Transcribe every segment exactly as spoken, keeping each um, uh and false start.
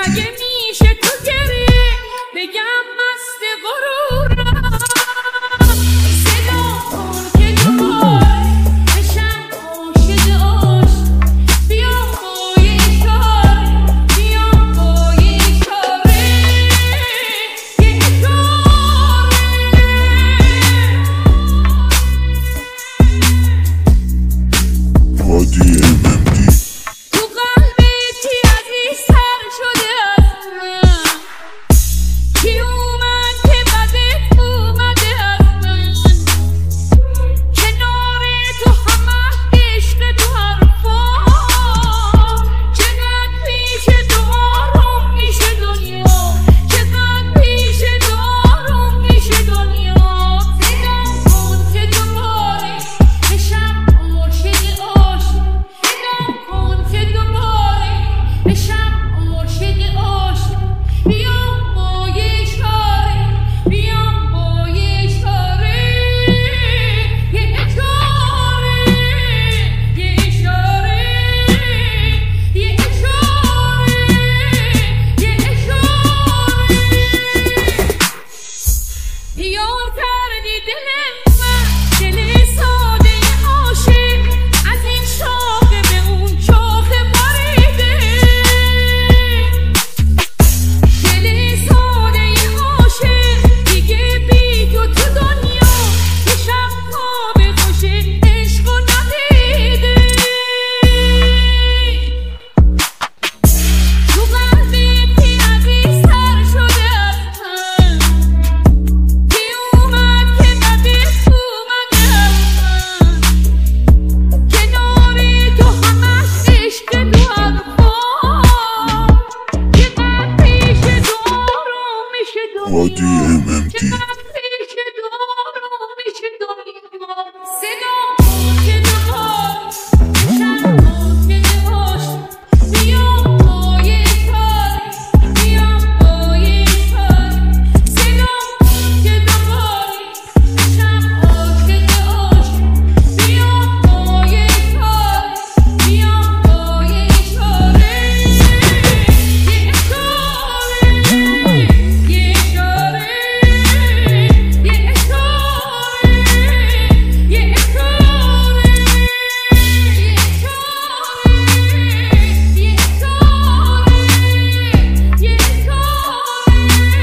مگه میشه تو گریه بگم مست غرورم صدا کن که دوباره بشم عاشق عشق بیام با یه اشاره بیام با یه اشاره یه اشاره هادی ام ام دی تو قلبی عزیز سر شده از من کی اومد که بدت اومده از من کنار تو همه عشق تو حرفا چقدر پیش تو آروم میشه دنیا چقدر پیش تو آروم میشه دنیا صدا کن که دوباره بشم عاشق عاشق صدا کن که دوباره بشم عاشق عاشق بیام با یه اشاره بیام با یه اشاره یه اشاره یه اشاره یه اشاره یه اشاره بیار کردی دل من دل ساده عاشق از این شاخه به اون شاخه پریده دل ساده عاشق دیگه بی تو تو دنیا یه شب خواب خوش عشق و ندیده تو قلبی عزیز سر شده از من کی اومد که بدت اومده از من کنار تو همش عشق تو حرفا چقدر پیش تو آروم میشه هادی دنیا ام ام دی چقدر پیش تو آروم میشه دنیا صدا کن که دوباره بشم عاشق عاشق بیام با یه اشاره بیام با یه اشاره صدا کن که دوباره بشم عاشق عاشق بیام با یه اشاره بیام با یه اشاره یه اشاره یه اشاره یه اشاره یه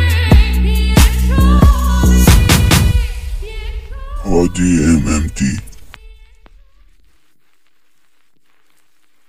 هادی ام ام دی